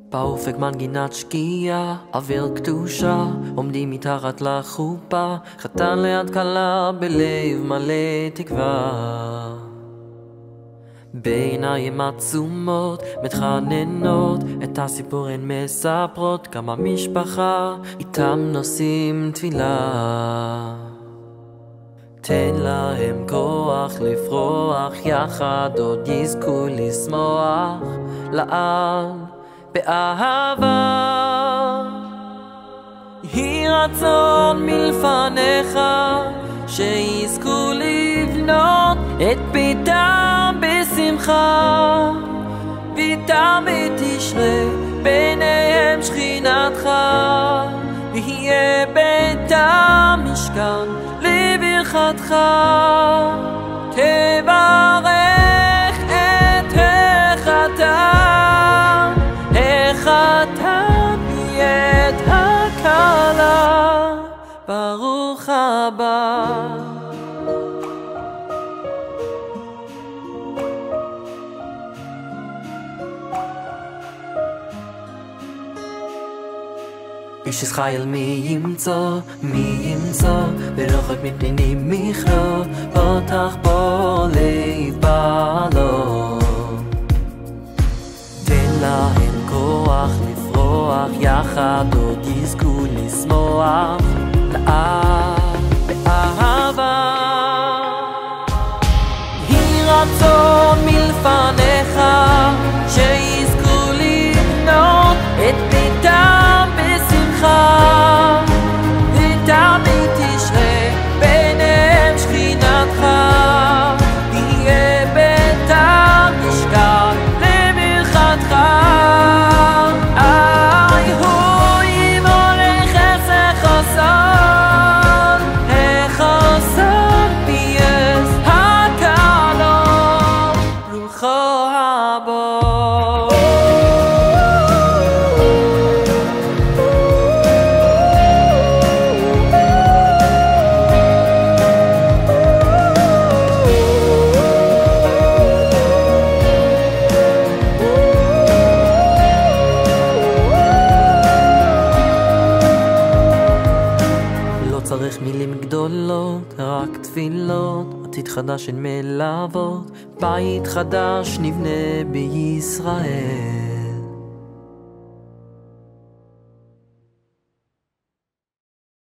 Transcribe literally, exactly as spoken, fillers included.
באופק מנגינת שקיעה, אוויר קדושה, עומדים מתחת לחופה, חתן ליד כלה בלב מלא תקווה. בעיניים עצומות מתחננות, את הסיפור הן מספרות, כמה משפחה איתם נושאים תפילה. תן להם כוח לפרוח יחד, עוד יזכו לשמוח לעד באהבה. יהי רצון מלפניך שיזכו לבנות את ביתם בשמחה, ואיתם תשרה ביניהם שכינתך, ויהיה ביתם משכן לברכתך. תברך את החתן, החתן ואת הכלה, ברוך הבא. איש ישראל מי ימצא, מי ימצא, ברוחק מפני מכרו, פותח בו לב בעלו. תן להם כוח לפרוח יחד, עוד יזכו לשמוח לעד באהבה. יהי רצון מלפניך שיזכו לבנות את ביתם בשמחה, ואיתם תשרה ביניהם שכינתך, יהיה ביתם משכן לברכתך. אי הוא יבורך את החסד, החסד פייס הכלה, ברוכו הבא. צריך מילים גדולות, רק תפילות, עתיד חדש אין מלוות, בית חדש נבנה בישראל.